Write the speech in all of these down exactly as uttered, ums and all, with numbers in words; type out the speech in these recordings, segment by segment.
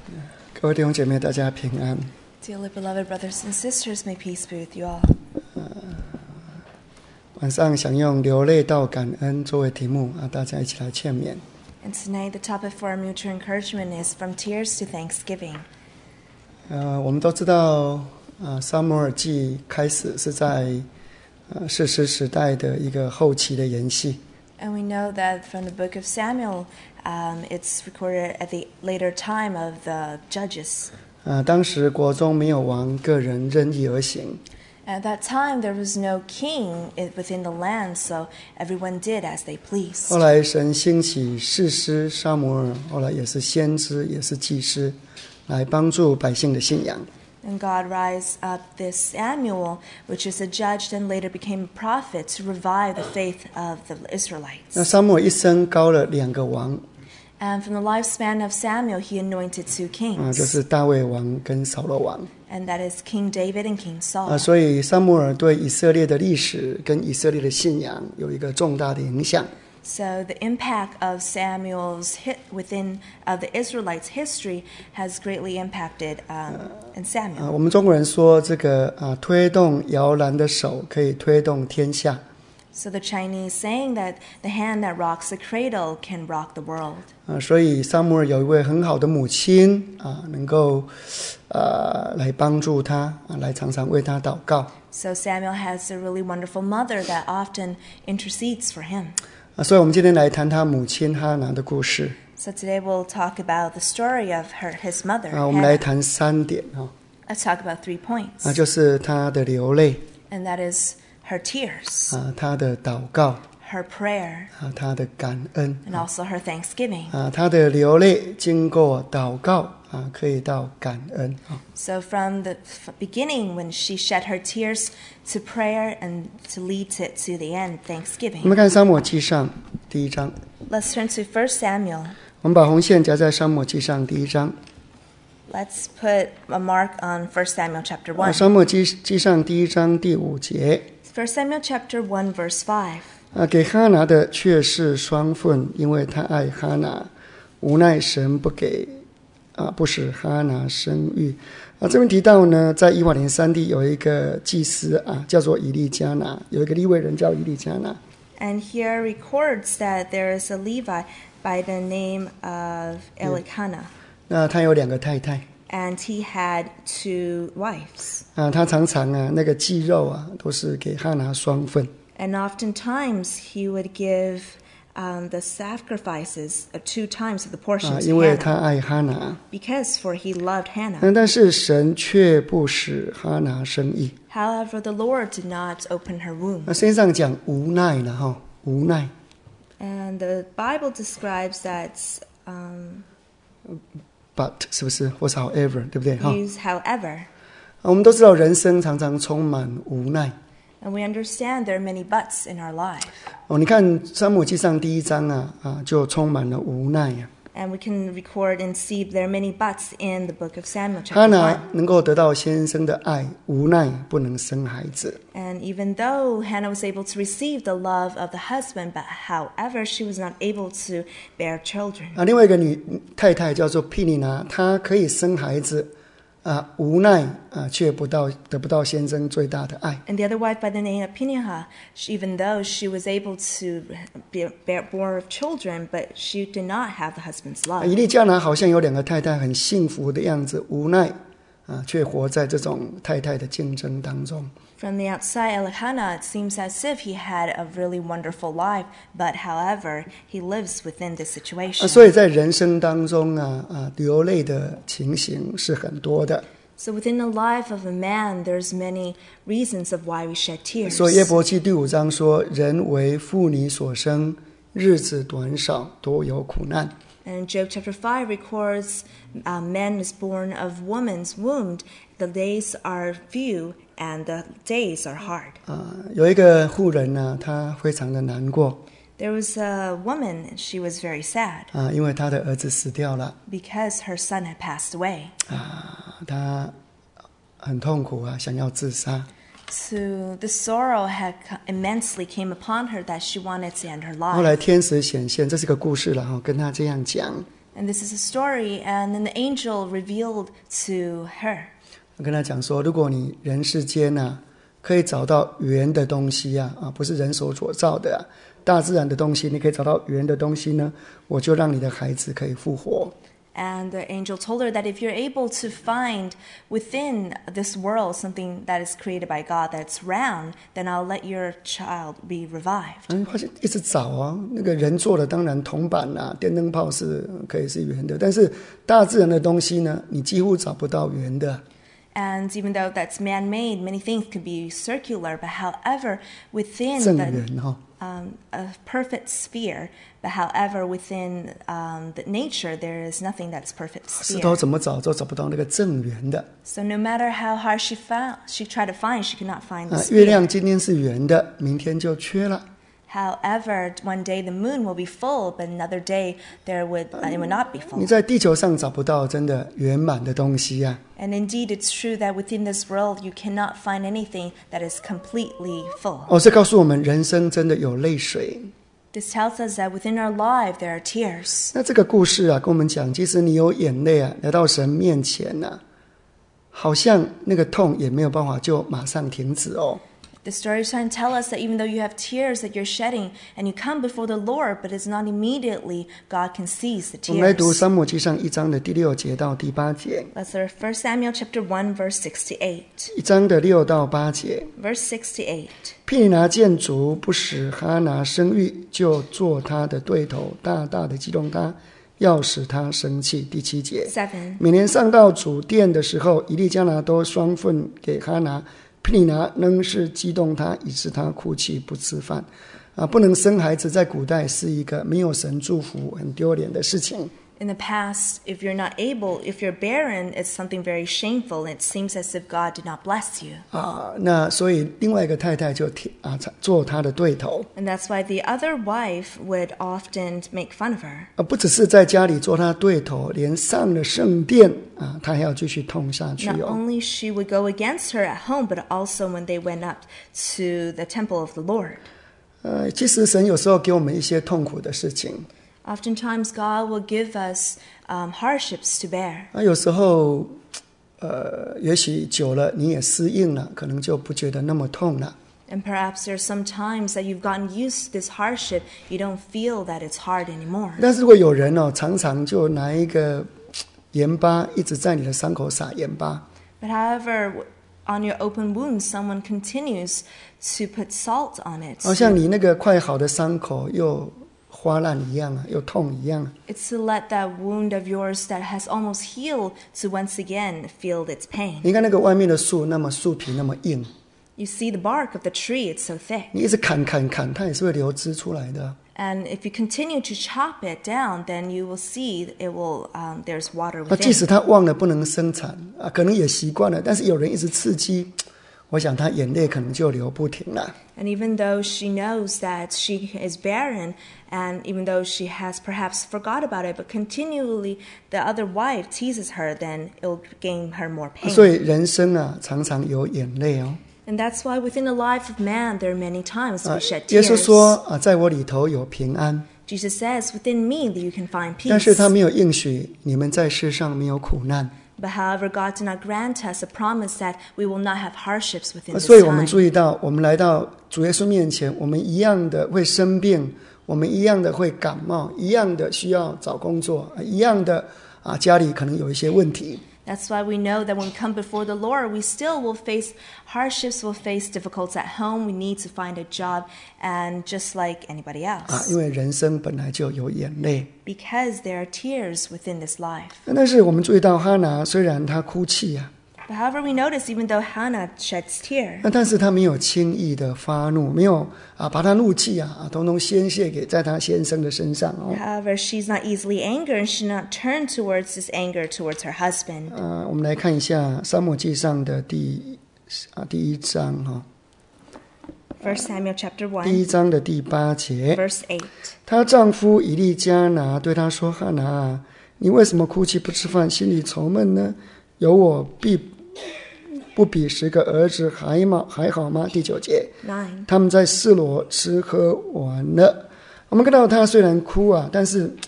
各位弟兄姐妹，大家平安。 Dearly beloved brothers and sisters, may peace be with you all. 晚上想用流泪到感恩作为题目啊，大家一起来劝勉。 And tonight the topic for our mutual encouragement is From Tears to Thanksgiving. 呃，我们都知道，啊，撒母耳记开始是在呃士师时代的一个后期的延续。 And we know that from the book of Samuel, um, it's recorded at the later time of the Judges. 啊，当时国中没有王，个人任意而行。 At that time, there was no king within the land, so everyone did as they pleased. 后来神兴起士师撒母耳，后来也是先知，也是祭司，来帮助百姓的信仰。 And God raised up this Samuel, which is a judge and later became a prophet, to revive the faith of the 那 Israelites. 撒母耳一生高了两个王， And from the lifespan of Samuel, he anointed two 啊，就 kings, 是大卫王跟扫罗王。 and that is King David and King 啊， Saul. 所以撒母耳对以色列的历史跟以色列的信仰有一个重大的影响。 So the impact of Samuel's hit within uh, the Israelites' history has greatly impacted um, in 啊， Samuel. 我们中国人说这个啊，推动摇篮的手可以推动天下。 So the Chinese saying that the hand that rocks the cradle can rock the world. 啊，所以撒母耳有一位很好的母亲啊，能够呃来帮助他啊，来常常为他祷告。 So Samuel has a really wonderful mother that often intercedes for him. 啊，所以我们今天来谈他母亲哈拿的故事。 So today we'll talk about the story of her, his mother. 啊，我们来 Hannah. 谈三点哈， Let's talk about three points. 啊，就是他的流泪， And that is her tears, 啊，他的祷告， her prayer, 啊，他的感恩。 and also her thanksgiving. 啊，他的流泪经过祷告啊，可以到感恩啊。 So from the f- beginning, when she shed her tears, to prayer, and to lead to, to the end, 我 thanksgiving. 们看撒母耳记上第一章， Let's turn to First Samuel. 我们把红线夹在撒母耳记上第一章。 Let's put a mark on First Samuel chapter 啊， one. 撒母耳记记上第一章第五节 First Samuel chapter one, verse five. 啊，给哈拿的却是双份，因为他爱哈拿，无奈神不给啊，不使哈拿生育。啊，这边提到呢，在以法莲山地有一个祭司啊，叫做以利加拿，有一个利未人叫以利加拿。 And here records that there is a Levi by the name of Elkanah, 那他有两个太太 and he had two wives. 啊，他常常啊那个祭肉啊都是给哈拿双份。 And oftentimes he would give um, the sacrifices of two times of the 啊， portions 因 to 为他 Hannah, 爱哈拿， because for he loved Hannah. 但但是神却不使哈拿生育。 However, the Lord did not open her womb. 那圣经上讲无奈了哈，无奈。 And the Bible describes that um, But 是不是或是 however 对不对哈？ use however. 我们都知道人生常常充满无奈 And we understand there are many buts in our life. 哦。你看撒母耳记上第一章啊啊，就充满了无奈啊。 And we can record and see there are many buts in the book of Samuel 哈 chapter 拿 one. 能够得到先生的爱，无奈不能生孩子。 And even though Hannah was able to receive the love of the husband, but however, she was not able to bear children. 啊，另外一个女太太叫做毗尼拿，她可以生孩子啊，无奈啊，却不到得不到先生最大的爱。 And the other wife by the name of Peninnah, she, even though she was able to be, bear born of children, but she did not have the husband's 啊 love. 以利加拿好像有两个太太，很幸福的样子，无奈啊，却活在这种太太的竞争当中。 From the outside, Elkanah, it seems as if he had a really wonderful life, but however, he lives within this 啊， situation. 所以在人生当中啊啊，流泪的情形是很多的。 So within the life of a man, there's many reasons of why we shed tears. 所以约伯记第五章说：“人为妇女所生，日子短少，多有苦难。” And Job chapter five records, uh, man is born of woman's womb. The days are few and the days are hard. 啊，有一个妇人呢，她非常的难过 There was a woman, she was very sad 啊，因为她的儿子死掉了 because her son had passed away. 啊，她很痛苦啊，想要自杀。 So the sorrow had co- immensely came upon her that she wanted to end her 后来 life. 天使显现，这是个故事了哈，跟她这样讲。 And this is a story, and then the angel revealed to her. 我跟他讲说，如果你人世间啊可以找到圆的东西啊，啊不是人手所造的啊，大自然的东西，你可以找到圆的东西呢，我就让你的孩子可以复活。 And the angel told her that if you're able to find within this world something that is created by God that's round, then I'll let your child be revived. 嗯，发现一直找啊，那个人做的当然铜板啊、电灯泡是可以是圆的，但是大自然的东西呢，你几乎找不到圆的。 And even though that's man-made, many things can be circular, but however, within 正 the 圆哈、 um, a perfect sphere, but however, within um, the nature, there is nothing that's perfect 石头 sphere. 怎么找都找不到那个正圆的 So no matter how hard she found, she tried to find, she could not find the 啊。月 sphere. 亮今天是圆的，明天就缺了。 However, one day the moon will be full, but another day there would uh, it would not be 你 full. 在地球上找不到真的圆满的东西啊。 And indeed, it's true that within this world you cannot find anything that is completely full. 哦，这告诉我们，人生真的有泪水。 This tells us that within our life there are tears. 那这个故事啊，跟我们讲，即使你有眼泪啊，来到神面前啊，好像那个痛也没有办法就马上停止哦。 The story is trying to tell us that even though you have tears that you're shedding and you come before the Lord, but it's not immediately God can seize the 我们来读 tears. 撒母耳记上一章的第六节到第八节， Let's read First Samuel chapter one, verse sixty-eight. 一章的六到八节。 Verse sixty-eight. 毗尼拿见主不使哈拿生育，就做他的对头，大大的激动他，要使他生气。第七节。 Seven. 每年上到主殿的时候，以利加拿都双份给哈拿，毗尼拿仍是激动他，以致他哭泣不吃饭。啊，不能生孩子在古代是一个没有神祝福、很丢脸的事情。 In the past, if you're not able, if you're barren, it's something very shameful, and it seems as if God did not bless you. 啊，那所以另外一个太太就啊做他的对头。 And that's why the other wife would often make fun of her. 啊，不只是在家里做他对头，连上了圣殿啊，他还要继续痛下去 Not 哦。 only she would go against her at home, but also when they went up to the temple of the Lord. 呃，其实神有时候给我们一些痛苦的事情， Oftentimes, God will give us um, hardships to bear. 啊，有时候，呃，也许久了你也适应了，可能就不觉得那么痛了。 And perhaps there's some times that you've gotten used to this hardship, you don't feel that it's hard anymore. 但是如果有人哦，常常就拿一个盐巴一直在你的伤口撒盐巴， But however, on your open wound, someone continues to put salt on it. 好像你那个快好的伤口又花烂一样啊，又痛一样。 It's to let that wound of yours that has almost healed to once again feel its pain. 你看那个外面的树，那么树皮那么硬， You see the bark of the tree, it's so thick. 你一直砍砍砍，它也是会流汁出来的。 And if you continue to chop it down, then you will see it will um, there's water 那即 within. 使他忘了不能生产啊，可能也习惯了，但是有人一直刺激，我想他眼泪可能就流不停了。 And even though she knows that she is barren, and even though she has perhaps forgot about it, but continually the other wife teases her, then it'll gain her more 所 pain. 以人生啊，常常有眼泪哦。 And that's why within the life of man, there are many times 啊 we shed 耶稣 tears. 说啊，在我里头有平安， Jesus says, within me that you can find 但是 peace. 他没有应许你们在世上没有苦难。 But however, God did not grant us a promise that we will not have hardships within 啊 this 所以我们 time. 注意到，我们来到主耶稣面前，我们一样的会生病，我们一样的会感冒，一样的需要找工作，啊一样的啊家里可能有一些问题。 That's why we know that when we come before the Lord, we still will face hardships, we'll face difficulties at home. We need to find a job, and just like anybody 啊， else. 因为人生本来就有眼泪。 Because there are tears within this life. 但是我们注意到哈拿虽然她哭泣啊， But however, we notice even though Hannah sheds tear, 那但是她没有轻易的发怒，没有啊把她怒气啊啊统统宣泄给在她先生的身上哦。 however, she's not easily angered, and she not turn towards this anger towards her husband. 啊，我们来看一下撒母耳记上的第啊第一章哈、 First Samuel chapter 第一 one, 章的第八节。 verse eight. 她丈夫以利加拿对她说：“哈拿啊，你为什么哭泣不吃饭，心里愁闷呢？有我必不比十个儿子还吗？还好吗？”第九节， Nine. 他们在示罗吃喝玩乐。我们看到她虽然哭啊，但是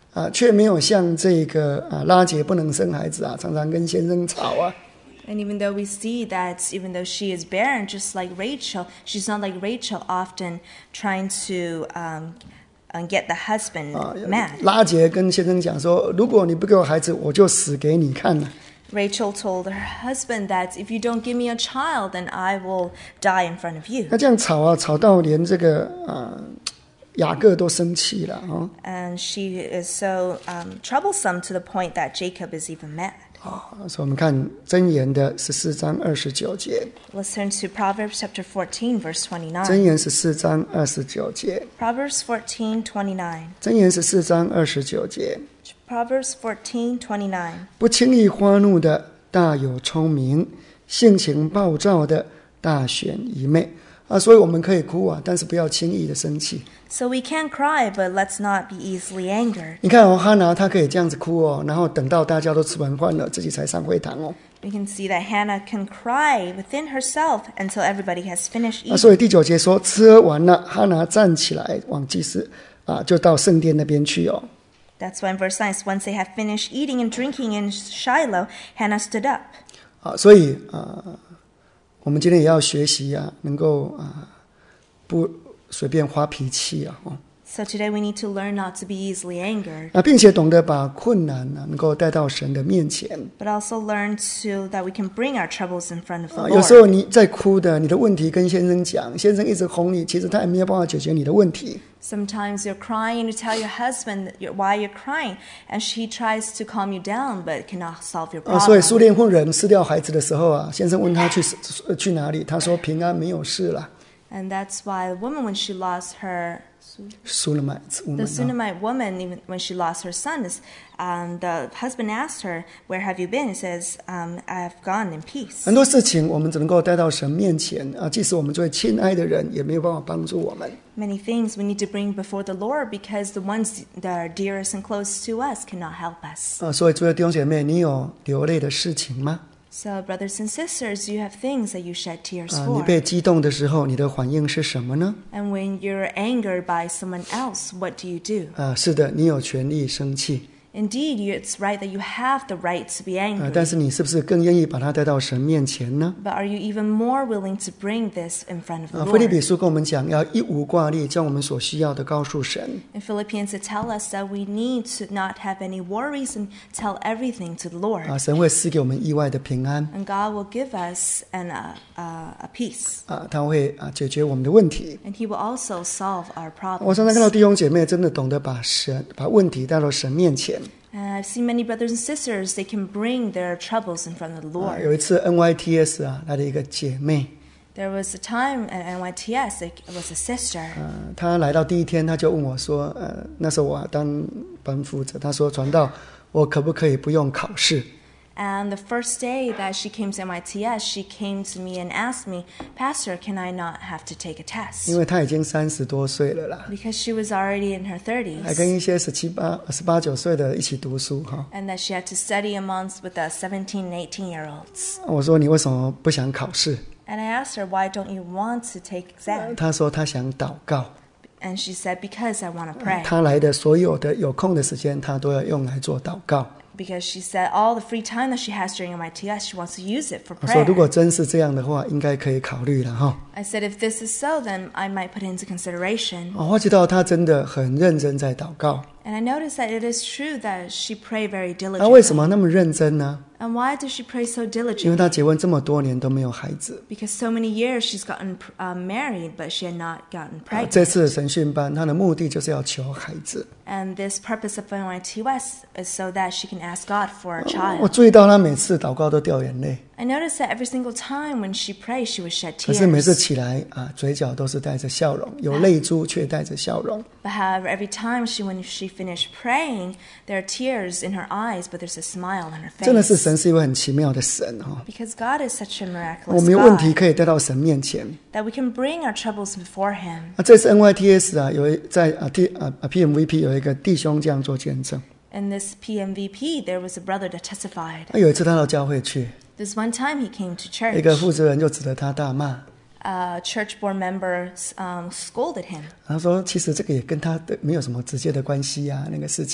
啊，却没有像这个啊拉结不能生孩子啊，常常跟先生吵啊。 And even though we see that, even though she is barren, just like Rachel, she's not like Rachel, often trying to um, uh, get the husband mad. 拉结跟先生讲说，如果你不给我孩子，我就死给你看了。 Rachel told her husband that if you don't give me a child, then I will die in front of you. 那这样吵啊，吵到连这个啊雅各都生气了啊。 And she is so um, troublesome to the point that Jacob is even mad. 啊，所以我们看箴言的十四章二十九节。 Let's turn to Proverbs chapter fourteen, verse 箴 twenty-nine. 言十四章二十九节。 Proverbs fourteen, twenty-nine. 箴言十四章二十九节。 Proverbs fourteen, twenty-nine. 不轻易发怒的大有聪明，性情暴躁的大选愚昧。啊，所以我们可以哭啊，但是不要轻易的生气。 So we can cry, but let's not be easily angered. 你看哦，哈拿她可以这样子哭哦，然后等到大家都吃完饭了，自己才上会堂哦。 We can see that Hannah can cry within herself until everybody has finished 啊， eating. 所以第九节说，吃喝完了，哈拿站起来往祭司啊，就到圣殿那边去哦。 That's why in verse nine, once they have finished eating and drinking in Shiloh, Hannah stood up. 啊，所以啊，我们今天也要学习啊，能够啊不随便发脾气啊，哦。 So today we need to learn not to be easily angered, 啊，并且懂得把困难呢、啊、能够带到神的面前。 but also learn to that we can bring our troubles in front of the 啊，有时候 Lord. 你在哭的，你的问题跟先生讲，先生一直哄你，其实他也没有办法解决你的问题。 Sometimes you're crying and you tell your husband that you're, why you're crying, and she tries to calm you down, but cannot solve your 啊，所以 problem. 苏炼妇人失掉孩子的时候啊，先生问他去去哪里，他说平安，没有事了。 And that's why the woman, when she lost her, 苏了买 the Sunamite woman, even when she lost her son, is, um, the husband asked her, "Where have you been?" He says, um, "I have gone in peace." 很多事情我们只能够带到神面前啊，即使我们最亲爱的人，也没有办法帮助我们。 Many things we need to bring before the Lord because the ones that are dearest and close to us cannot help us. 啊，所以诸位弟兄姐妹，你有流泪的事情吗？ So, brothers and sisters, you have things that you shed tears 啊，你 for. 被激动的时候，你的反应是什么呢？ And when you're angered by someone else, what do you do? 啊，是的，你有权利生气。 Indeed, you- it's right that you have the right to be 啊， angry. 但是你是不是更愿意把它带到神面前呢？ But are you even more willing to bring this in front of the 啊，腓立比 Lord? 书跟我们讲，要一无挂虑，将我们所需要的告诉神。 In Philippians, it tells us that we need to not have any worries and tell everything to the Lord. 啊，神会赐给我们意外的平安。 And God will give us an, uh, uh, a peace. 啊，他会啊解决我们的问题。 And He will also solve our 我常常看到 problems. 弟兄姐妹真的懂得把神把问题带到神面前。 And I've seen many brothers and sisters, they can bring their troubles in front of the 啊， Lord. 有一次 N Y T S 啊来了一个姐妹， There was a time at N Y T S, it was a sister. 呃，她来到第一天，她就问我说，呃，那时候我当班负责，她说传道，我可不可以不用考试？ And the first day that she came to N Y T S, she came to me and asked me, Pastor, can I not have to take a 因 test? 为她已经三十多岁了啦， Because she was already in her 还跟 thirties. 一些十七八、十八九岁的一起读书哈。 And that she had to study amongst with the seventeen and eighteen year olds. 我说你为什么不想考试？ And I asked her, why don't you want to take exam? 她说她想祷告， And she said, because I want to pray. 她来的所有的有空的时间，她都要用来做祷告。 Because she said all the free time that she has during N Y T S, she wants to use it for 我说如 prayer. 果真是这样的话，应该可以考虑了哈。 I said, if this is so, then I might put it into consideration. 哦，我知道她真的很认真在祷告。 And I noticed that it is true that she prayed very 那为什 diligently. 么那么认真呢？ And why does she pray so 因为 diligently? 她结婚这么多年都没有孩子。 Because so many years she's gotten uh, married, but she had not gotten 啊 pregnant. 这次神训班，她的目的就是要求孩子。 And this purpose of N Y T S is so that she can ask God for a 我 child. 注意到她每次祷告都掉眼泪， I noticed that every single time when she prayed, she would shed 可是每次 tears. 起来啊，嘴角都是带着笑容，有泪珠却带着笑容。 But however, every time she, when she finished praying, there are tears in her eyes, but there's a smile on her 真的是 face. 神是一位很奇妙的神哈、 Because God is such a 我 miraculous 们有问题 God 可以带到神面前。 that we can bring our troubles before Him. 啊，这次 N Y T S 啊，有一在啊 T 啊啊 P M V P 有一个弟兄这样做见证。 In this P M V P, there was a brother that testified. 啊，有一次他到教会去， This one time he came to 一个 church. 负责人就指着他大骂， A church board member um, scolded him. 他说：“其实这个也跟他的没有什么直接的关系啊，那个事情。”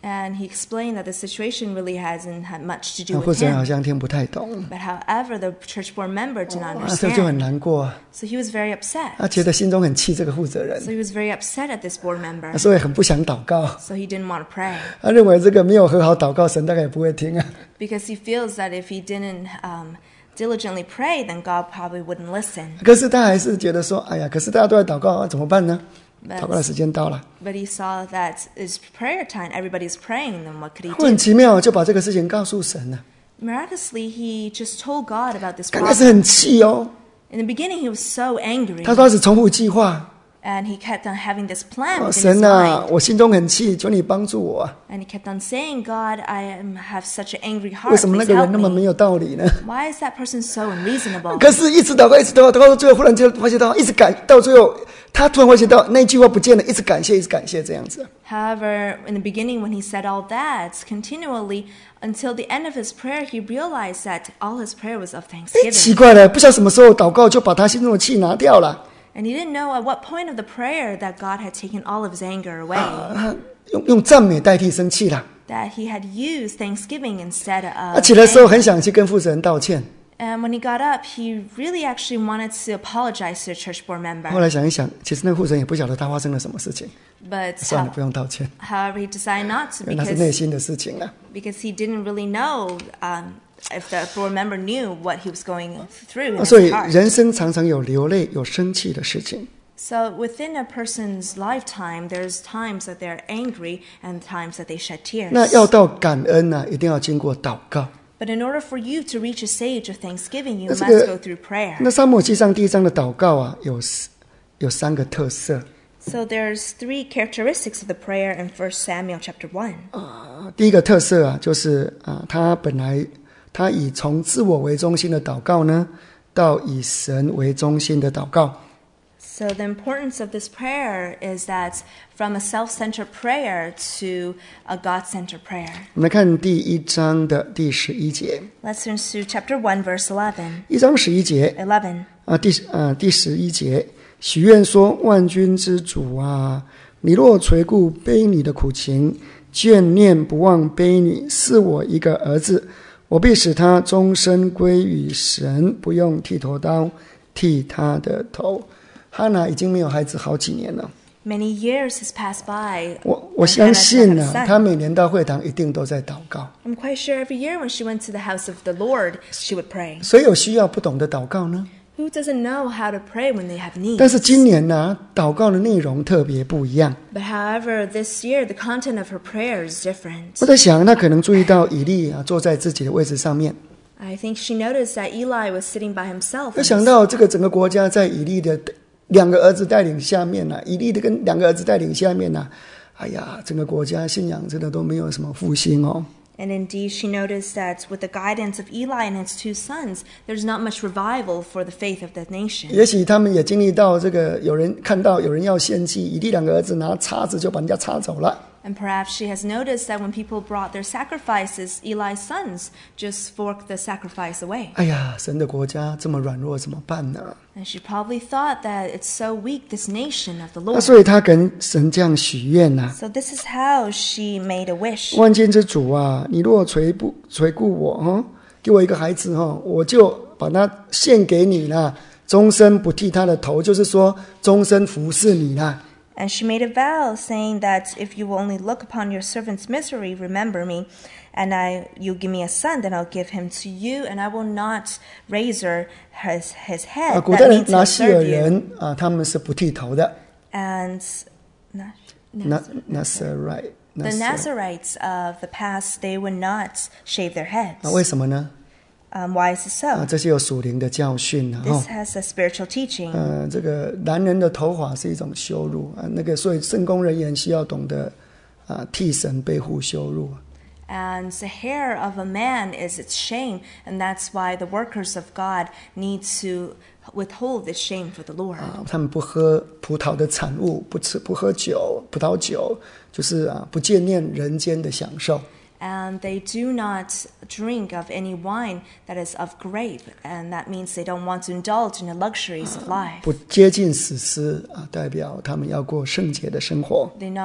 And he explained that the situation really hasn't had much to 那 do 负 with 责人好 him. 像听不太懂， But however, the church board member did not 啊，这就很 understand. 难过啊， So he was very upset. 他觉得心中很气这个负责人 So，he was very upset at this board member. 所以很不想祷告。 So he didn't want to pray. 他认为这个没有和好祷告，神大概也不会听啊。 Because he feels that if he didn't um, diligently pray, then God probably wouldn't listen. 可是他还是觉得说，哎呀，可是大家都在祷告啊，怎么办呢？ But, 祷告的时间到了， but he saw that it's prayer time. Everybody's praying. Then what could he 很 do? 奇妙，就把这个事情告诉神了。 Miraculously, he just told God about this 刚开始 problem. 很气哦， In the beginning, he was so angry. 他开始重复计划。 And he kept on having this plan 哦， within his 神啊， mind. 我心中很气，求你帮助我啊！ And he kept on saying, God, I am, have such an angry 为 heart. 什么那 Please 个 help 人那么没 me. 有道理呢？ Why is that person so unreasonable? 可是，一直祷告，一直祷告，祷告到最后，忽然间发现到，一直感到最后，他突然发现到那句话不见了，一直感谢，一直感谢这样子。 However, in the beginning, when he said all that, continually, until the end of his prayer, he realized that all his prayer was of 哎，奇 thanksgiving. 怪了，不知道什么时候祷告就把他心中的气拿掉了。 And he didn't know at what point of the prayer that God had taken all of his anger away, 啊，用用赞美代替生气了。 that he had used thanksgiving instead 他 of 起来的时候 anger. 很想去跟负责人道歉， And when he got up, he really actually wanted to apologize to the church board 后 member. 来想一想，其实那个负责人也不晓得他发生了什么事情， But 算了， how- 不用道歉， however, he decided not to 因为那是内 because, 心的事情啊。 because he didn't really know um, if the board member knew what he was going through in 啊所以 his heart. 人生常常有流泪、有生气的事情。 So within a person's lifetime, there's times that they're angry and times that they shed 那 tears. 要到感恩呢、一定要经过祷告。 But in order for you to reach a stage of thanksgiving, you 那这 must 个 go through prayer. 那撒母耳记上第一章的祷告啊，有有三个特色 So there's three characteristics of the prayer in First Samuel chapter one. 啊。第一个特色啊，就是啊，他本来他以从自我为中心的祷告呢，到以神为中心的祷告。 So the importance of this prayer is that from a self-centered prayer to a God-centered prayer. 我们来看第一章的第十一节， Let's turn to chapter one, verse eleven. 一章十一节 eleven. 啊，第啊第十一节，许愿说：万军之主啊，你若垂顾卑女的苦情，眷念不忘卑女，赐我一个儿子，我必使他终身归于神，不用剃头刀剃他的头。哈拿已经没有孩子好几年了， Many years has passed by. 我我 and 相 Hannah 信 had 呢、 a 啊， son. 他每年到会堂一定都在祷告， I'm quite sure every year when she went to the house of the Lord, she would pray. 所以有需要不懂得祷告呢。 Who doesn't know how to pray when they have 但 needs? 是今年呢、祷告的内容特别不一样。 But however, this year the content of her prayer is different. 我在想，他可能注意到以利啊坐在自己的位置上面， I think she noticed that Eli was sitting by himself. 我 in 想 his- 到这个整个国家在以利的两个儿子带领下面呢、啊，以利的跟两个儿子带领下面呢、啊，哎呀，整个国家信仰真的都没有什么复兴哦。 And indeed, she noticed that with the guidance of Eli and his two sons, there's not much revival for the faith of the nation. 也许他们也经历到这个，有人看到有人要献祭，以利两个儿子拿叉子就把人家叉走了。 And perhaps she has noticed that when people brought their sacrifices, Eli's sons just forked the sacrifice away. 哎呀，神的国家这么软弱，怎么办呢？ And she probably thought that it's so weak, this nation of the 那 Lord. 所以他跟神这样许愿呐、 So this is how she made a wish. 万军之主啊，你若垂不垂顾我哈，给我一个孩子哈，我就把他献给你啦，终身不剃他的头，就是说终身服侍你啦。 And she made a vow, saying that if you will only look upon your servant's misery, remember me, and I, you give me a son, then I'll give him to you, and I will not razor his, his 啊， head. 古代 That 的 means 拿 he'll 西尔 serve you. 人啊，他们是不剃头的。 And Na- 那 Naz- 那是 right， the Nazarites of the past, they would not shave their heads. 那为什么呢？ Um, why is it 啊， so? 这是有属灵的教训啊。 This 哦 has a spiritual teaching. 呃，这个男人的头发是一种羞辱啊，那个所以圣工人员需要懂得啊，替神背负羞辱。 And the hair of a man is its shame, and that's why the workers of God need to withhold this shame for the Lord. 啊，他们不喝葡萄的产物，不吃不喝酒，葡萄酒就是啊，不眷念人间的享受。 And they do not drink of any wine that is of grape, and that means they don't want to indulge in the luxuries of life. 不接近死尸啊，代表他们要过圣洁的生活。 They not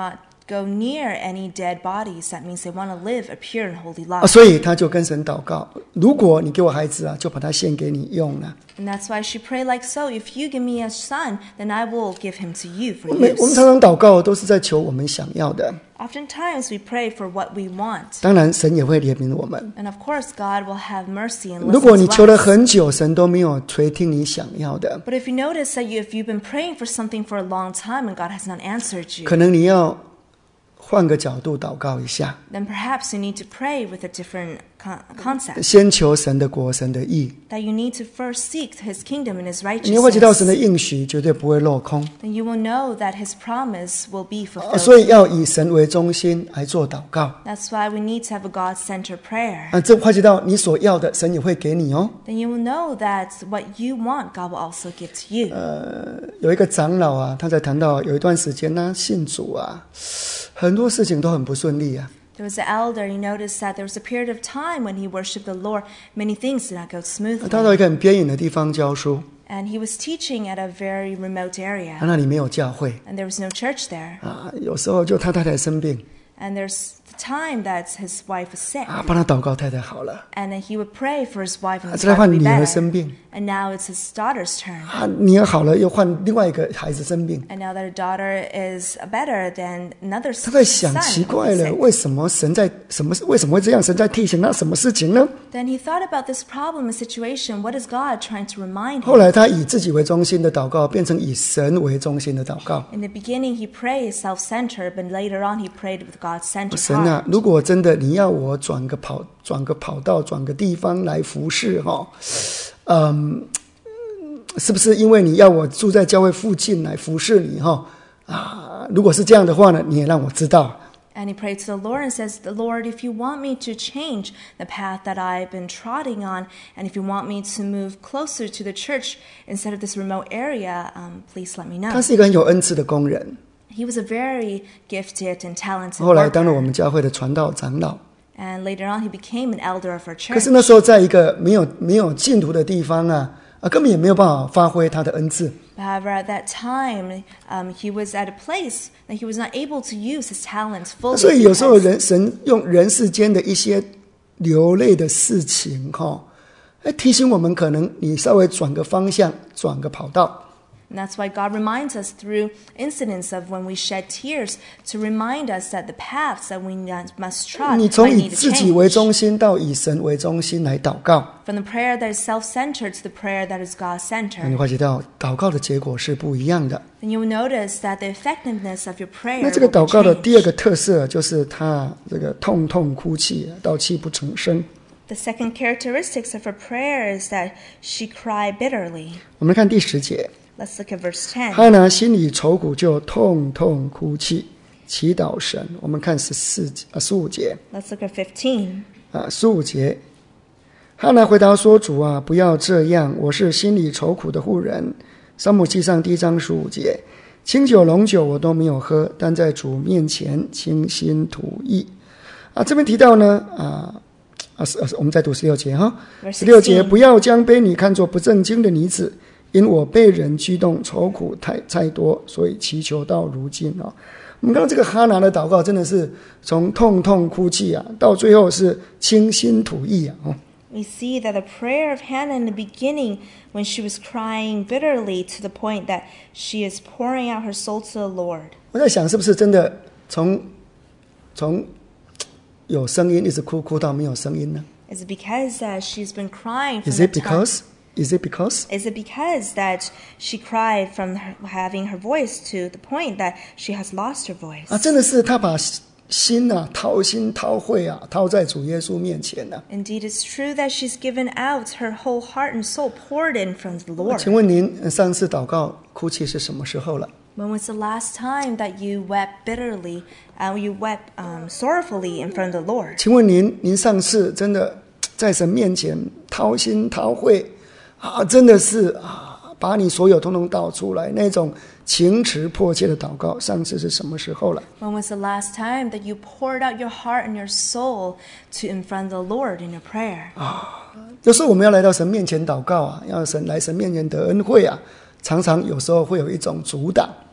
go near any dead bodies. That means they want to live a pure and holy 啊， life. 所以他就跟神祷告，如果你给我孩子啊，就把他献给你用了。 And that's why she prayed like so. If you give me a son, then I will give him to you for 我们我们 use. 常常祷告都是在求我们想要的， Oftentimes we pray for what we want. 当然神也会怜悯我们。 And of course, God will have mercy and 如果你 listen 求 to 了 us. 很久，神都没有垂听你想要的， But if you notice that you, if you've been praying for something for a long time and God has not answered you, 可能你要换个角度祷告一下， then perhaps you need to pray with a different con- concept. 先求神的国、神的义， That you need to first seek His kingdom and His 你会知道神的 righteousness. 应许绝对不会落空。 Then you will know that His promise will be 啊 fulfilled. 所以要以神为中心来做祷告。 That's why we need to have a God-centered prayer. 啊，这会知道你所要的，神也会给你哦。 Then you will know that what you want, God will also give to you. 呃，有一个长老啊，他在谈到有一段时间呢，信主啊，很多事情都很不顺利啊。 There was an elder, you noticed that there was a period of time when he worshipped the Lord, many things did not go 他到 smoothly. 一个很边远的地方教书， And he was teaching at a very remote 他 area, 那里没有教会 and there was no church there. 啊。有时候就他太太生病 And there's the time that his wife was sick, 啊，帮他祷告，太太好了 and then he would pray for his wife, and 啊。 his 再来 wife 换 would be 女儿 better. 生病 And now it's his daughter's turn. 啊，女儿好了又换另外一个孩子生病。 And now that a daughter is better, then another 他在 son 想，奇 will 怪 be 了， sick. 为什么神在什么？为什么会这样？神在提醒他什么事情呢？ Then he thought about this problem and situation. What is God trying to remind 后 him? 来他以自己为中心的祷告，变成以神为中心的祷告。 In the beginning, he prayed self-centered, but later on, he prayed with God-centered 神啊 heart.， 如果真的你要我转个跑、转个跑道、转个地方来服侍哈，嗯，是不是因为你要我住在教会附近来服侍你哈？啊，如果是这样的话呢，你也让我知道。 And he prayed to the Lord and says, "The Lord, if you want me to change the path that I've been trotting on, and if you want me to move closer to the church instead of this remote area, um, please let me 他 know." 是一个很有恩赐的工人， He was a very gifted and talented 后来当了我 worker. 们教会的传道长老。 And later on, he became an elder of our 可是 church. 那时候在一个没有没有信徒的地方啊，啊，根本也没有办法发挥他的恩赐。 However, at that time, um, he was at a place that he was not able to use his talents 所 fully. 以有时候 because- 人神用人世间的一些流泪的事情哈，来提醒我们，可能你稍微转个方向，转个跑道。 And that's why God reminds us through incidents of when we shed tears to remind us that the paths that we must trot 你从 might 以 need to 自己为 change. 中心到以神为中心来祷告， From the prayer that is self-centered to the prayer that is 那你 God-centered. 会知道祷告的结果是不一样的。 Then you will notice that the effectiveness of your prayer 那这个 will 祷告的 be 第二 changed. 个特色就是他这个痛痛哭泣到泣不成声。 The second characteristics of her prayer is that she cried bitterly. 我们看第十节。 Let's look at verse ten. 哈拿心里愁苦，就痛痛哭泣，祈祷神。我们看十四啊十五节 Let's look at fifteen. 啊十五节，哈拿回答说：“主啊，不要这样，我是心里愁苦的妇人。”撒母记上第一章十五节，清酒浓酒我都没有喝，但在主面前倾心吐意。啊，这边提到呢啊。啊，我们再读十六节哈。十六节，不要将卑女看作不正经的女子，因我被人激动，愁苦太太多，所以祈求到如今啊。我们看到这个哈拿的祷告，真的是从痛痛哭泣啊，到最后是倾心吐意啊。哦 We see that the prayer of Hannah in the beginning, when she was crying bitterly to the point that she is pouring out her soul to the Lord. 我在想，是不是真的从从有声音一直哭哭到没有声音呢 Is it because uh, she's been crying from ？Is the it time? because? Is it because? Is it because that she cried from her, having her voice to the point that she has lost her voice? 啊，真的是他把心啊掏心掏肺啊掏在主耶稣面前啊。 Indeed, it's true that she's given out her whole heart and soul, poured in from the Lord. 请问您上次祷告哭泣是什么时候了？ When was the last time that you wept bitterly, uh, you wept um, sorrowfully in front of the Lord? 请问您，您上次真的在神面前掏心掏肺啊，真的是啊，把你所有通通倒出来，那种情辞迫切的祷告，上次是什么时候了？ When was the last time that you poured out your heart and your soul to in front of the Lord in your prayer? 有时候我们要来到神面前祷告啊，要神来神面前得恩惠啊，常常有时候会有一种阻挡。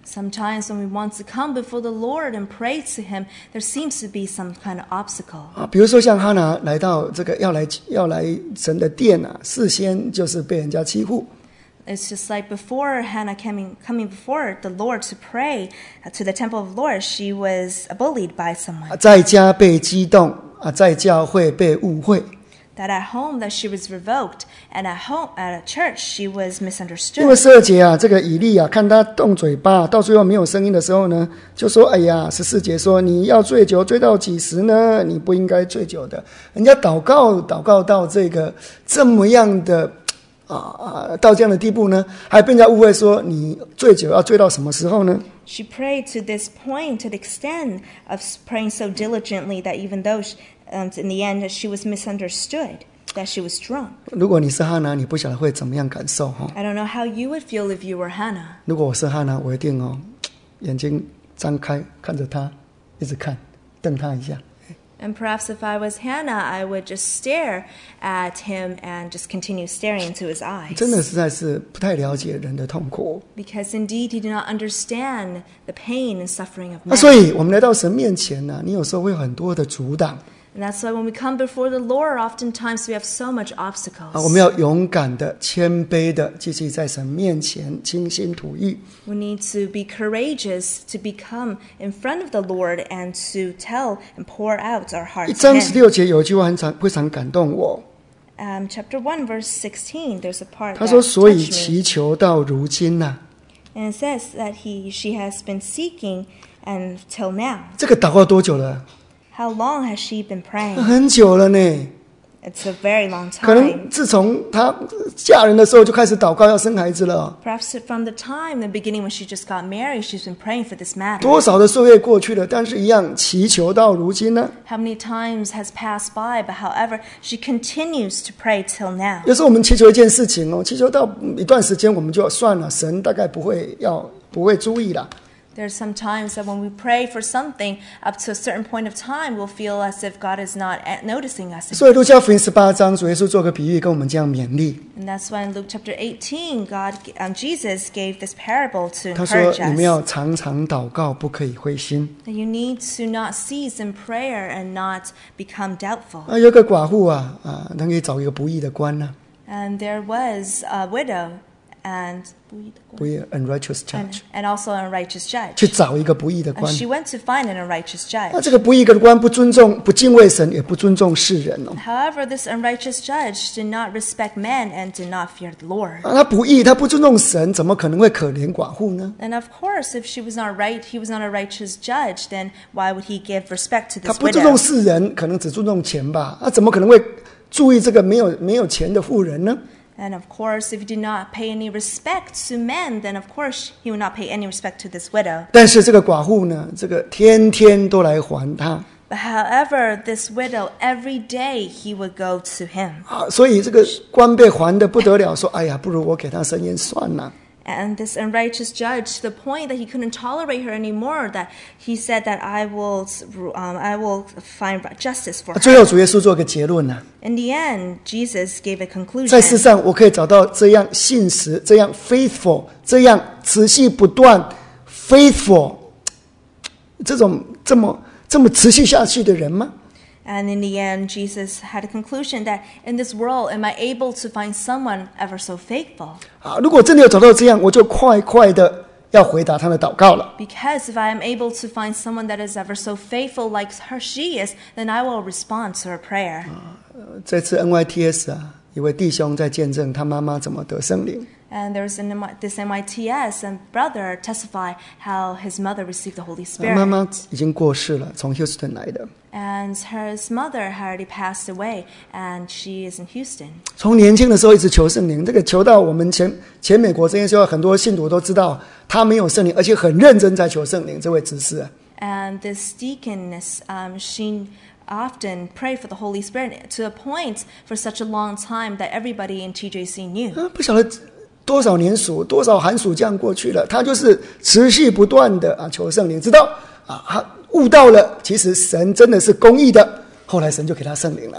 Sometimes when we want to come before the Lord and pray to Him, there seems to be some kind of obstacle. 啊，比如说像哈拿来到这个要来要来神的殿啊，事先就是被人家欺负。 It's just like before Hannah coming coming before the Lord to pray to the temple of the Lord, she was bullied by someone. 在家被激动啊，在教会被误会。 That at home that she was revoked, and at home at church she was 因为 misunderstood. 十二节啊，这个以利啊，看他动嘴巴，到最后没有声音的时候呢，就说：“哎呀，十四节说你要醉酒，醉到几时呢？你不应该醉酒的。”人家祷告，祷告到这个这么样的啊啊，到这样的地步呢，还被人家误会说你醉酒要醉到什么时候呢？ She prayed to this point, to the extent of praying so diligently that even though she, um, in the end she was misunderstood, that she was drunk. 如果你是哈拿，你不晓得会怎么样感受哈？ I don't know how you would feel if you were Hannah. 如果我是哈拿，我一定哦，眼睛张开看着他，一直看，瞪他一下。 And perhaps if I was Hannah, I would just stare at him and just continue staring into his eyes. 真的实在是不太了解人的痛苦。 Because indeed he did not understand the pain and suffering of 那 man. 所以我们来到神面前呢、啊，你有时候会有很多的阻挡 And that's why when we come before the Lord, oftentimes we have so much 啊， obstacles. 我们要勇敢的、谦卑的，继续在神面前倾心吐意。 We need to be courageous to become in front of the Lord and to tell and pour out our 一 hearts to 章十 Him. 六节有一句话很常非常感动我， Um, chapter one, verse sixteen, there's a part 他 that 说：“所以 touched me. 祈求到如今呐、啊， And it says that he, she has been seeking until now. 这个祷告多久了？ How long has she been praying? 很久了呢。 It's a very long 可 time. 能自从她嫁人的时候就开始祷告要生孩子了。 Perhaps from the time, the beginning when she just got married, she's been praying for this matter. 多少的岁月过去了，但是一样祈求到如今呢？ How many times has passed by, but however, she continues to pray till now. 有时候我们祈求一件事情哦，祈求到一段时间我们就算了，神大概不会要不会注意啦。 There's some times that when we pray for something, up to a certain point of time, we'll feel as if God is not noticing us. 所以路加福音十八章，主耶稣做个比喻，跟我们这样勉励。 And that's why in Luke chapter eighteen, God, um, Jesus gave this parable to 他说 encourage：“ 你们 us 要常常祷告，不可以灰心。 that you need to not cease in prayer and not become doubtful. ” 啊，有个寡妇啊啊，他可以找一个不义的官呢、 And there was a widow and 不义 unrighteous and, judge， and also an unrighteous judge. 去找一个不义的 And 官。 she went to find an unrighteous 那 judge. 这个不义的官不尊重、不敬畏神，也不尊重世人哦。 However, this unrighteous judge did not respect men and did not fear the Lord. 啊，他不义，他不尊重神，怎么可能会可怜寡妇呢？ And of course, if she was not right, he was not a righteous judge, then why would he give respect to 他 this 不尊重 widow? 世人，可能只尊重钱吧？啊，怎么可能会注意这个没有没有钱的妇人呢？ And of course, if he did not pay any respect to men, then of course he would not pay any respect to this widow. 但是这个寡妇呢，这个天天都来还他 But however, this widow, every day he would go to him. 啊，所以这个官被还的不得了，说：“哎呀，不如我给他伸冤算了。” And this unrighteous judge, to the point that he couldn't tolerate her anymore, that he said that I will, um, I will find justice for 啊 her. 最后主耶稣做个结论呢、 In the end, Jesus gave a 在世 conclusion. 上我可以找到这样信实、这样 faithful、这样持续不断 faithful 这种这么这么持续下去的人吗？ And in the end, Jesus had a conclusion that in this world, am I able to find someone ever so faithful? 啊，如果真的有找到这样，我就快快的要回答他的祷告了。 Because if I am able to find someone that is ever so faithful like her she is, then I will respond to her prayer. 这次 N Y T S 啊，一位弟兄在见证他妈妈怎么得圣灵。 And there's an, this N Y T S and brother testify how his mother received the Holy 啊妈 Spirit. 妈已经过世了，从 Houston 来的。 And his mother had already passed away, and she is in Houston. 从年轻的时候一直求圣灵，这个求到我们前前美国这些时候，很多信徒都知道他没有圣灵，而且很认真在求圣灵。这位执事、啊， And this deaconess, um, she often prayed for the Holy Spirit to a point for such a long time that everybody in T J C knew. 啊，不晓得多少年暑、多少寒暑这样过去了，他就是持续不断的啊求圣灵，直到啊他悟到了，其实神真的是公义的，后来神就给他圣灵了。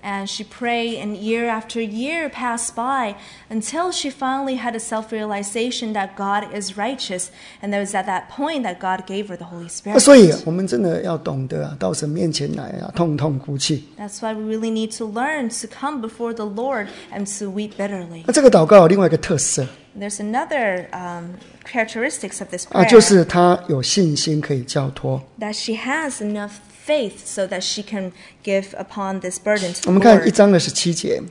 And she prayed, and year after year passed by until she finally had a self-realization that God is righteous. And it was at that point that God gave her the Holy Spirit. 所以我们真的要懂得啊，到神面前来啊，痛痛哭泣。 That's why we really need to learn to come before the Lord and to weep bitterly. 那这个祷告有另外一个特色 There's another um, characteristics of this 啊， prayer, 就是他有信心可以交托。 that she has enough faith so that she can give upon this burden to 我 the 们看一 Lord. 章的十七节，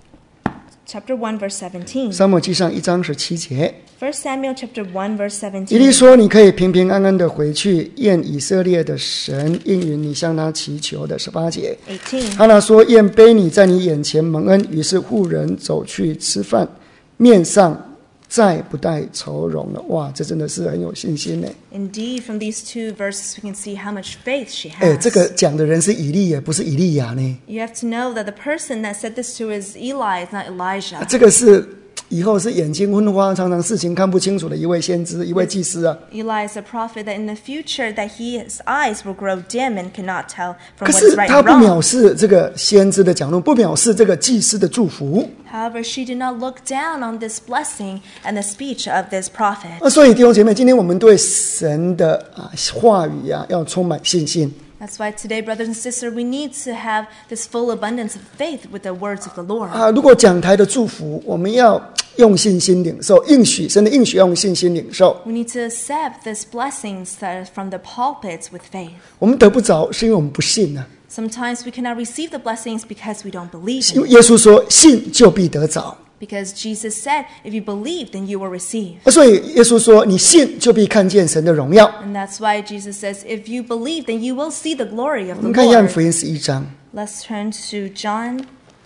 Chapter one, verse seventeen. 撒母记上一章十七节， First Samuel chapter one, verse 以利 seventeen. 说：“你可以平平安安的回去，愿以色列的神应允你向他祈求的。”十八节， eighteen. 哈拿说：“愿卑你在你眼前蒙恩。”于是妇人走去吃饭，面上再不带愁容了。哇，这真的是很有信心呢。 Indeed, from these two verses, we can see how much faith she 哎， has. 这个讲的人是以利，也不是以利亚呢。 You have to know that the person that said this to is Eli, it's not Elijah. 这个是以后是眼睛昏花，常常事情看不清楚的一位先知，一位祭司啊。 Eli is a prophet that in the future that his eyes will grow dim and cannot tell from 可 what 是 is right 他 and 不藐 wrong. 视这个先知的讲论，不藐视这个祭司的祝福。 However, she did not look down on this blessing and the speech of this prophet. 那所以弟兄姐妹，今天我们对神的啊话语啊要充满信心。 That's why today, brothers and sisters, we need to have this full abundance of faith with the words of the Lord. 啊，如果讲台的祝福，我们要用信心领受，应许神的应许要用信心领受。 We need to accept these blessings that are from the pulpits with faith. 我们得不着，是因为我们不信啊。 Sometimes we cannot receive the blessings because we don't believe 因 in 为 it. 耶稣说：“信就必得着。” Because Jesus said, if you believe, then you will receive. 所以耶稣说：“你信就必看见神的荣耀。” And that's why Jesus says, if you believe, then you will see the glory of 我 the 们看约翰 Lord. 福音十一章， Let's turn to John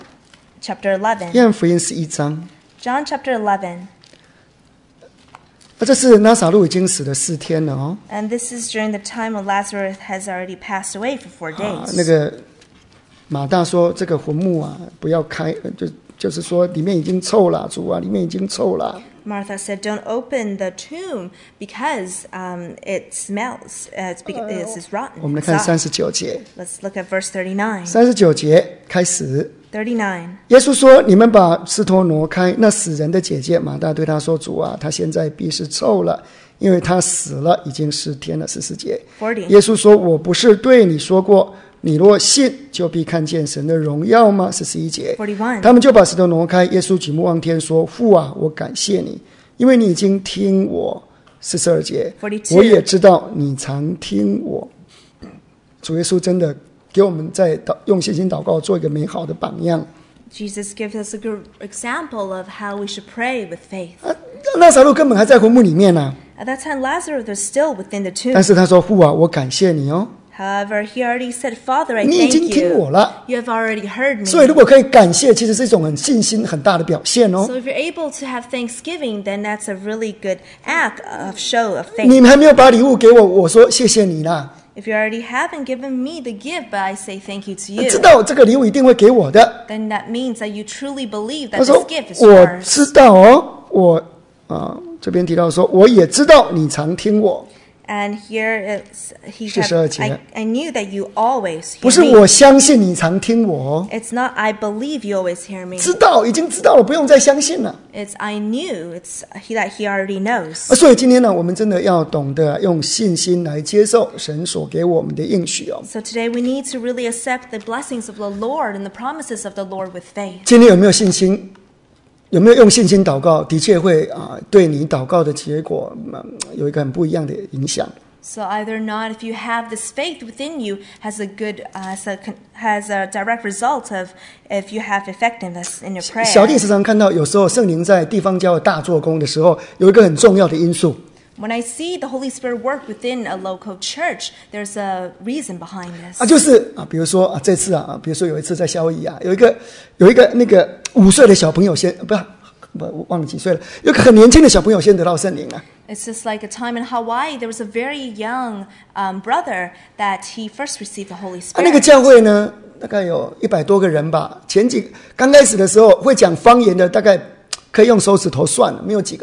chapter eleven. 约翰福音十一章， John chapter eleven. 那这是拿撒路已经死了四天了哦。 And this is during the time when Lazarus has already passed away for four 啊， days. 那个马大说：“这个坟墓啊，不要开，就就是说里面已经臭了，主啊，里面已经臭了。” Martha said, don't open the tomb because um, it smells. Uh, it's, because it's 我们 rotten. 来看 It's 三 off. 十九节， Let's look at verse thirty-nine. 三十九节开始。 thirty-nine. 耶稣说：“你们把石头挪开。”那死人的姐姐马大对他说：“主啊，他现在必是臭了，因为他死了，已经十天了。”十四节。 forty. 耶稣说：“我不是对你说过，你若信，就必看见神的荣耀吗？”十一节。 forty-one. 他们就把石头挪开。耶稣举目望天说：“父啊，我感谢你，因为你已经听我。”四十二节。 forty-two. 我也知道你常听我。主耶稣真的给我们在祷用信心祷告做一个美好的榜样。 Jesus gives us a good example of how we should pray with faith. 啊，那撒路根本还在坟墓里面呢、啊， At that time, Lazarus was still within the tomb. 但是他说：“父啊，我感谢你哦， However, he already said, Father, I 你已 thank 经听我 you. 了。 You have already heard ” me. 所以，如果可以感谢，其实是一种很信心很大的表现哦。 So if you're able to have thanksgiving, then that's a really good act of show of 你 faith. 们还没有把礼物给我，我说谢谢你啦。 If you already haven't given me the gift, but I say thank you to 知 you, 道这个礼物一定会给我的。 then that means that you truly believe 他 that 说 this gift：“ is 我 yours. 知道哦，我啊这边提到说，我也知道你常听我， And here it's, he 四十二 had, 节。 I, I knew that you always 不 hear 是 me. 我相信你常听我哦， It's not I believe you always hear me. 知道已经知道了，不用再相信了。” It's I knew. It's he that he already knows. 啊，所以今天呢，我们真的要懂得用信心来接受神所给我们的应许哦。 So today we need to really accept the blessings of the Lord and the promises of the Lord with faith. 今天有没有信心？有没有用信心祷告？的确会啊，对你祷告的结果、嗯、有一个很不一样的影响。 So either or not, if you have this faith within you, has a good, uh, has, a, has a direct result of if you have effectiveness in your 小弟 prayer. 时常看到，有时候圣灵在地方教会大做工的时候，有一个很重要的因素， When I see the Holy Spirit work within a local church, there's a reason behind this. 啊，就是啊，比如说啊，这次啊，比如说有一次在萧仪啊，有一个有一个那个五岁的小朋友先不是不我忘了几岁了，有一个很年轻的小朋友先得到圣灵啊。 It's just like a time in Hawaii, there was a very young um, brother that he first received the Holy 啊，那个 Spirit. 教会呢，大概有一百多个人吧。前几刚开始的时候会讲方言的，大概可以用手指头算了，没有几个人。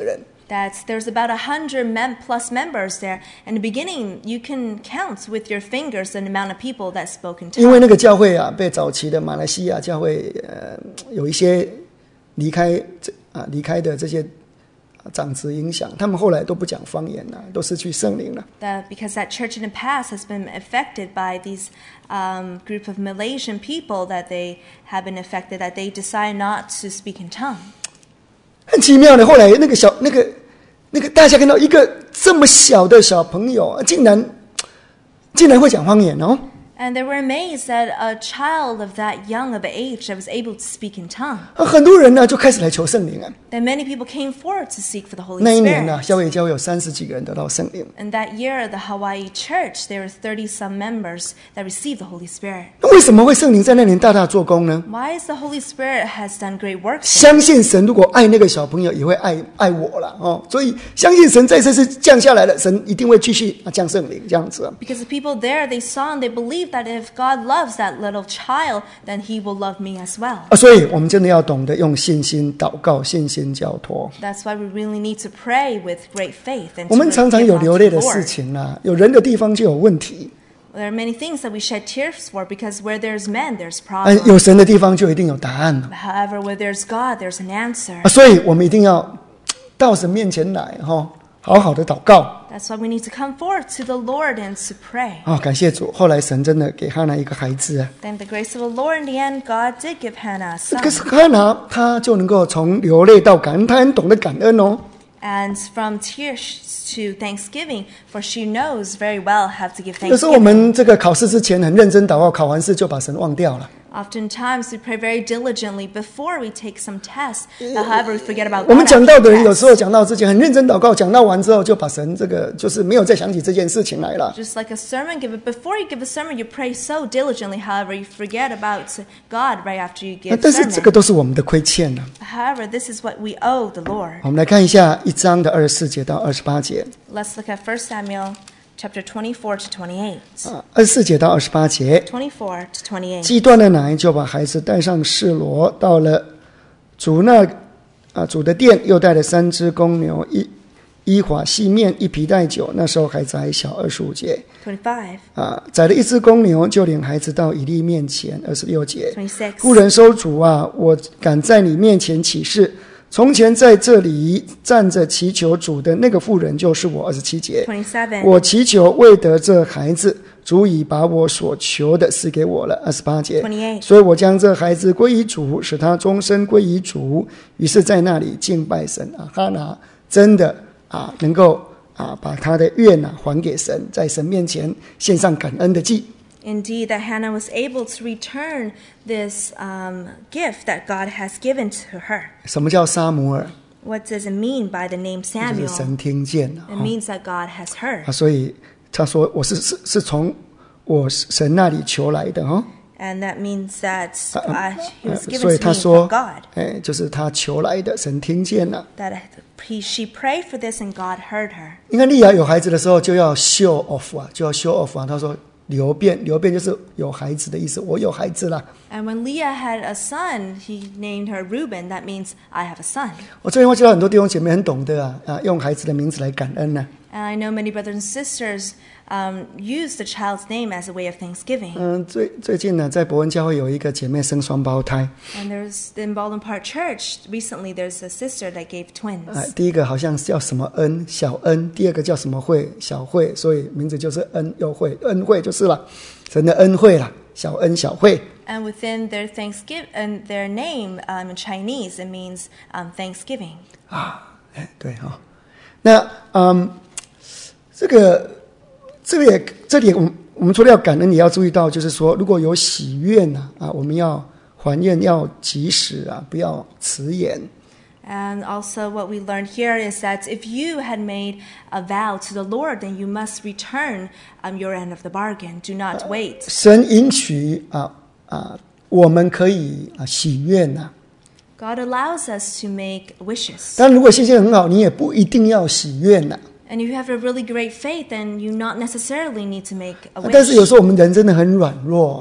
that there's about a hundred mem- plus members there. In the beginning, you can count with your fingers the amount of people that spoke in 因为那 tongues. 个教会啊，被早期的马来西亚教会呃有一些离开这啊离开的这些长子影响，他们后来都不讲方言了，都失去圣灵了。 That because that church in the past has been affected by these um, group of Malaysian people that they have been affected, that they decide not to speak in tongue. 很奇妙的，后来那个小那个那个大家看到一个这么小的小朋友，竟然竟然会讲方言哦。 And they were amazed that a child of that young of age that was able to speak in tongue. 很多人呢就开始来求圣灵啊。 Then many people came forward to seek for the Holy 那一年呢， Spirit. 夏威夷教会有三十几个人得到圣灵。 And that year, the Hawaii church, there were thirty-some members that received the Holy Spirit. 那为什么会圣灵在那年大大做工呢？ Why is the Holy Spirit has done great works? 相信神如果爱那个小朋友，也会爱爱我了哦。所以相信神在这次降下来了，神一定会继续啊降圣灵这样子啊。 Because the people there, they saw and they believed that if God loves that little child, then He will love me as well. 啊，所以我们真的要懂得用信心祷告、信心交托。 That's why we really need to pray with great faith and 我 to 们常常 give 有 on 流 to 泪 the 的事 Lord. 情啊，有人的地方就有问题， There are many things that we shed tears for because where there's men, there's 啊， problems. 有神的地方就一定有答案了 However, where there's God, there's an answer. 啊。所以我们一定要到神面前来哈、哦，好好的祷告。 That's why we need to come forward to the Lord and to pray. 啊、感谢主！后来神真的给哈拿一个孩子啊， Then the grace of the Lord, in the end, God did give Hannah a 可是 son. 哈拿他就能够从流泪到感恩，他很懂得感恩哦。 And from tears to thanksgiving, for she knows very well how to give 有时候我 thanksgiving. 们这个考试之前很认真祷告，考完试就把神忘掉了。 Oftentimes, we pray very diligently before we take some tests. However, we forget about 我 God 们讲到的人 after 有 tests. 时候讲到之前很认真祷告，讲到完之后就把神这个就是没有再想起这件事情来了。 Just like a sermon, give it before you give a sermon, you pray so diligently. However, you forget about God right after you 啊 give 但是这个 sermon. 都是我们的亏欠呢、 However, this is what we owe the Lord. 我们来看一下一章的二十四节到二十八节 Let's look at First Samuel chapter twenty-four to twenty-eight. 啊，二十四节到二十八节。 twenty-four to twenty-eight. 既断了奶，就把孩子带上示罗，到了主那啊主的殿，又带了三只公牛，一一法细面，一皮带酒。那时候孩子还小，二十五节 twenty-five. 啊，宰了一只公牛，就领孩子到以利面前，二十六节。 twenty-six. 妇人说：“主啊，我敢在你面前起誓，从前在这里站着祈求主的那个妇人就是我。”二十七节。 twenty-seven. 我祈求为得这孩子，主已把我所求的赐给我了。二十八节， twenty-eight. 所以我将这孩子归于主，使他终身归于主。于是，在那里敬拜神啊，哈拿真的啊，能够啊把他的愿啊还给神，在神面前献上感恩的祭。 Indeed, that Hannah was able to return this um, gift that God has given to her. 什么叫撒母耳？ What does it mean by the name 就 Samuel? 是神听见了、 It 哦 means that God has heard. 啊，所以他说我是是是从我神那里求来的哦。 And that means that 啊 uh, he was 呃 given 所以 to 他 me 说 from God. 哎，就是他求来的，神听见了。 That he, she prayed for this and God heard her. 你看利亚有孩子的时候就要 show off 啊，就要 show off 啊。他说流变，流变就是有孩子的意思，我有孩子了。 And when Leah had a son, he named her Reuben. That means I have a son. 我最近会知道很多弟兄姐妹很懂得啊啊，用孩子的名字来感恩呢、 And I know many brothers and sisters um, use the child's name as a way of thanksgiving. 嗯，最最近呢，在伯恩教会有一个姐妹生双胞胎 And there's in Baldwin Park Church recently. There's a sister that gave twins. 啊，第一个好像叫什么恩小恩，第二个叫什么惠小惠，所以名字就是恩又惠恩惠就是了，神的恩惠啦，小恩小惠。 And within their Thanksgiving and their name um, in Chinese, it means um, Thanksgiving. 啊，哎，对哈、哦，那嗯，这个这个也这里我们我们除了要感恩，也要注意到，就是说，如果有喜悦呢，啊，我们要还愿，要及时啊，不要迟延。 And also, what we learned here is that if you had made a vow to the Lord, then you must return um, your end of the bargain. Do not wait. 神允许啊啊，我们可以啊喜悦呐、 God allows us to make wishes. 当然，如果信心很好，你也不一定要喜悦呐、 And if you have a really great faith, then you not necessarily need to make a 但是有 wish. 时候我们人真的很软弱，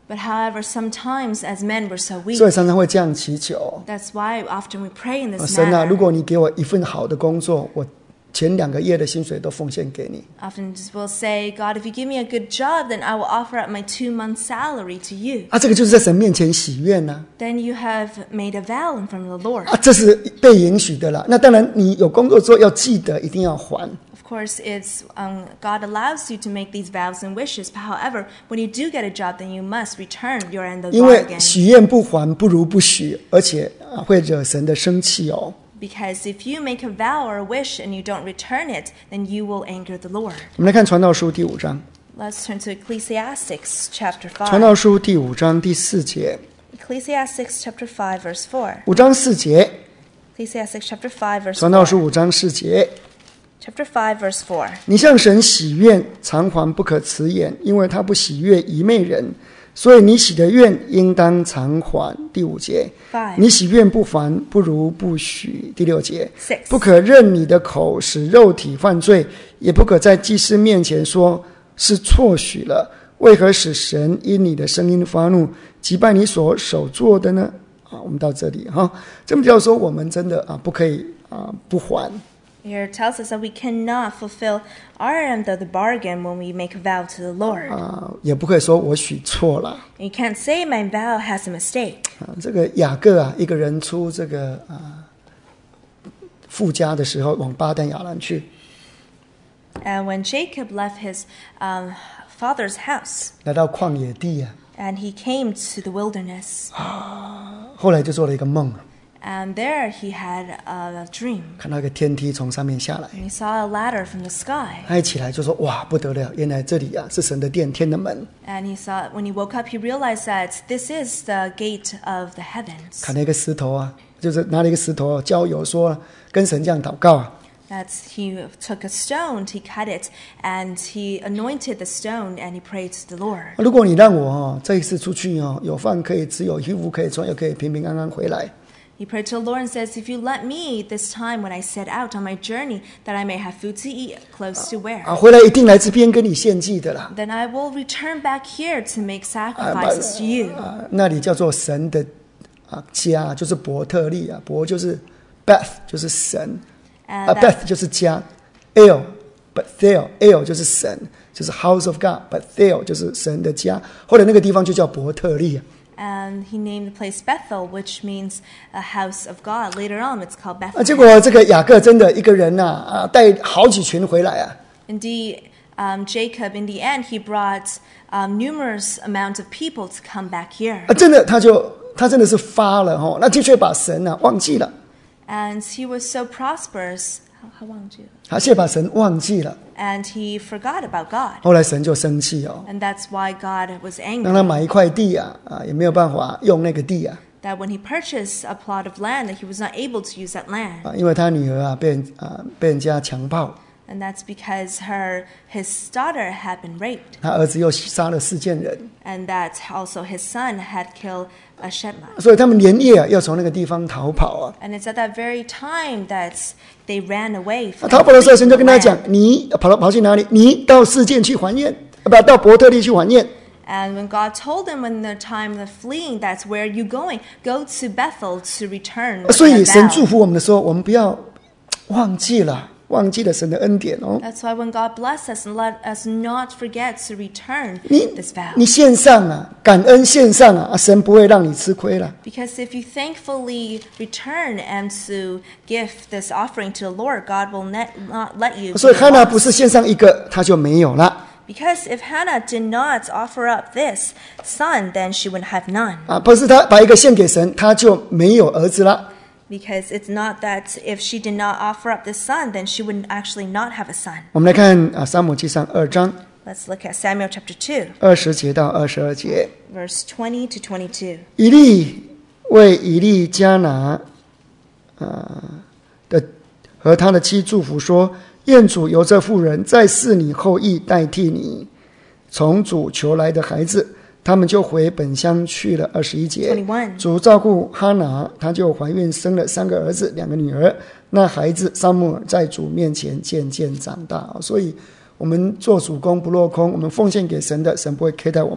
But however, sometimes as men we're so weak. 所以常常会这样祈求。 That's why often we pray in this 神啊，如 manner. 果你给我一份好的工作，我前两个月的薪水都奉献给你。 Often we'll say, God, if you give me a good job, then I will offer up my two-month salary to you. 啊，这个就是在神面前许愿呐。 Then you have made a vow in front of the Lord. 啊，这是被允许的啦。那当然，你有工作之后要记得一定要还。 Of course, it's um, God allows you to make these vows and wishes. But however, when you do get a job, then you must return your end of the 因为 bargain. 许愿不还不如不许，而且啊会惹神的生气哦。 Because if you make a vow or a wish and you don't return it, then you will anger the Lord. 我们来看传道书第五章， Let's turn to Ecclesiastes chapter 传道 five. 书第五章第四节， Ecclesiastes chapter five, verse four. 五章四节， Ecclesiastes chapter five, verse 传道书 four. 五章四节。 Chapter five, verse four. 你向神喜愿，偿还不可辞延，因为他不喜悦愚昧人，所以你许的愿应当偿还。第五节， Five. 你许愿不还，不如不许。第六节， Six. 不可任你的口使肉体犯罪，也不可在祭司面前说是错许了。为何使神因你的声音发怒，击败你所手做的呢？啊，我们到这里哈，这么就要说我们真的啊不可以啊不还。 Here it tells us that we cannot fulfill our end of the bargain when we make a vow to the Lord. 啊，也不可以说我许错了。 You can't say my vow has a mistake. 啊，这个雅各啊，一个人出这个啊富家的时候，往巴旦亚兰去， And when Jacob left his um, father's house 来到旷野地啊， and he came to the wilderness, 后来就做了一个梦， and there he had a dream. 看到一个天梯从上面下来， And he saw a ladder from the sky. 他一起来就说：“哇，不得了！原来这里啊是神的殿，天的门。 And he saw, when he woke up, he realized that this is the gate of the heavens. 砍了一个石头啊，就是拿了一个石头浇油说，跟神这样祷告啊。 That's he took a stone, he cut it, and he anointed the stone, and he prayed to the Lord. 如果你让我哦这一次出去哦，有饭可以吃，有衣服可以穿，又可以平平安安回来。” He prayed to the Lord and says, if you let me this time when I set out on my journey, that I may have food to eat, clothes to wear, 啊，回来一定来这边跟你献祭的啦。 then I will return back here to make sacrifices to you. 啊，那里叫做神的啊家，就是伯特利啊，伯就是 Beth 就是神， And 啊 that- Beth 就是家 ，El Bethel El 就是神，就是 House of God，Bethel 就是神的家。后来那个地方就叫伯特利啊。 And he named the place Bethel, which means a house of God. Later on, it's called 啊，结 Bethel. 果这个雅各真的一个人呐、啊，啊，带好几群回来啊。 Indeed, um, Jacob, in the end, he brought um, numerous amounts of people to come back here. 啊，真的他就他真的是发了哈、哦，那的确把神啊忘记了， And he was so prosperous. How, how long do you? 他却把神忘记了。 And he forgot about God. 后来神就生气哦， And that's why God was 让 angry. 他买一块地啊，啊也没有办法用那个地啊， That when he purchased a plot of land, that he was not able to use that land. 啊，因为他女儿啊被人啊被人家强暴， And that's because her his daughter had been raped. 他儿子又杀了四件人， And that also his son had killed a Shemite. 所以他们连夜啊要从那个地方逃跑啊。 And it's at that very time that they ran away 啊 from 逃跑的时候， the 神就跟他 land. 讲：“你跑到跑去哪里？你到事件去还愿，啊不到伯特利去还愿。 And when God told them when the time of fleeing, that's where you going. Go to Bethel to return. 所以 the 神 vow. 祝福我们的时候，我们不要忘记了，忘记了神的恩典哦。 That's why when God bless us, and let us not forget to return 你 this vow. 你献上啊，感恩献上啊，啊神不会让你吃亏了。 Because if you thankfully return and to give this offering to the Lord, God will net, not let you. 所以 be 哈娜 lost. 不是献上一个，他就没有了 Because if Hannah did not offer up this son, then she would have none. 啊，不是他把一个献给神，他就没有儿子了。 Because it's not that if she did not offer up this son, then she would actually not have a son. 我们来看啊，撒母记上二章 Let's look at Samuel chapter two, 二十节到二十二节。 verse twenty to twenty-two. 以利为以利加拿啊的和他的妻祝福说：愿主由这妇人再赐你后裔代替你从主求来的孩子。他们就回本乡去了。二十一节， twenty-one. 主照顾哈拿，她就怀孕生了三个儿子，两个女儿。那孩子撒母耳在主面前渐渐长大。所以我们做主工不落空，我们奉献给神的，神不会亏待我们。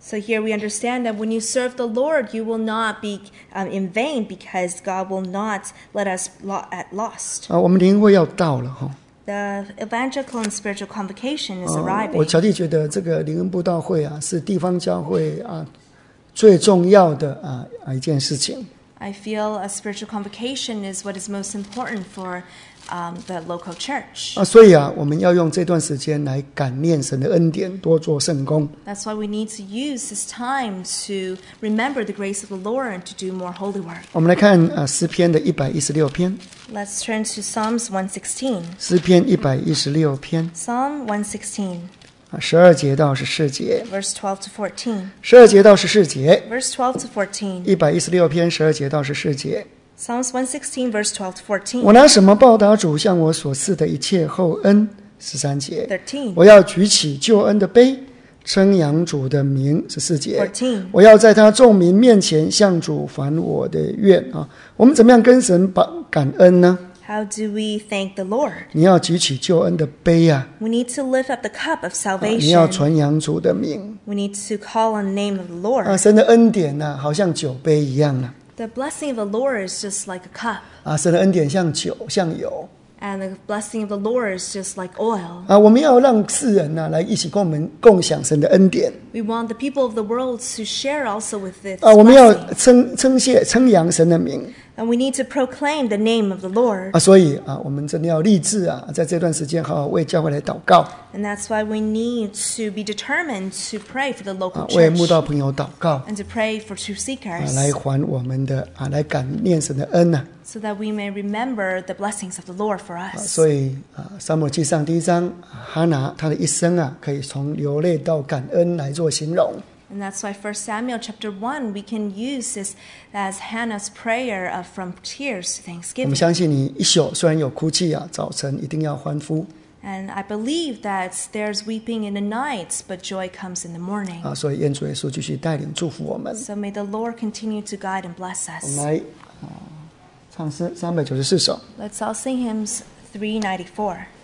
So here we understand that when you serve the Lord, you will not be um, in vain because God will not let us lo- at lost. 啊，我们灵会要到了哈。 The evangelical and spiritual convocation is 啊， arriving. 我乔弟觉得这个灵恩布道会啊，是地方教会啊最重要的啊啊一件事情。 I feel a spiritual convocation is what is most important for um, the local church. 啊，所以啊，我们要用这段时间来感念神的恩典，多做圣工。 That's why we need to use this time to remember the grace of the Lord and to do more holy work. 我们来看啊诗篇的一百一十六篇， Let's turn to Psalms one sixteen. 诗篇一百一十六篇 Psalm one sixteen, 啊十二节到十四节， verse twelve to fourteen. 十二节到十四节， Verse twelve to fourteen. 一百一十六篇十二节到十四节。 Psalms one sixteen, verse twelve to 我 fourteen. 拿什么报答主向我所赐的一切厚恩？十三节， thirteen. 我要举起救恩的杯，称扬主的名。十四节， fourteen. 我要在他众民面前向主还我的愿啊！我们怎么样跟神感恩呢？ How do we thank the Lord? 你要举起救恩的杯啊！ We need to lift up the cup of 啊你要 salvation. 传扬主的名 We need to call on the name of the 啊！ Lord. 神的恩典呢、啊，好像酒杯一样啊！ The blessing of the Lord is just like a cup, 啊，神的恩典像酒，像油 and the blessing of the Lord is just like oil. 啊！我们要让世人呢、啊、来一起跟我们共享神的恩典 We want the people of the world to share also with this 啊！我们要 blessing. 称称谢称扬神的名 And we need to proclaim the name of the Lord. 啊！所以啊，我们真的要立志啊，在这段时间好好为教会来祷告 And that's why we need to be determined to pray for the 啊 local， 为慕 church 道朋友祷告 and to pray for truth 啊， seekers 来还我们的啊，来感念神的恩呐、 so that we may remember the blessings of the Lord for 啊！ us. 所以啊，撒母耳记上第一章，哈拿他的一生啊，可以从流泪到感恩来做形容。 And that's why First Samuel chapter one, we can use this as Hannah's prayer of from tears to 我们 thanksgiving. 相信你一宿虽然有哭泣啊，早晨一定要欢呼 And I believe that there's weeping in the night, but joy comes in the morning. 啊！所以愿主耶稣继续带领祝福我们。 So may the Lord continue to guide and bless 我们 us. 来啊，唱诗三百九十四首。 Let's all sing hymns three ninety-four.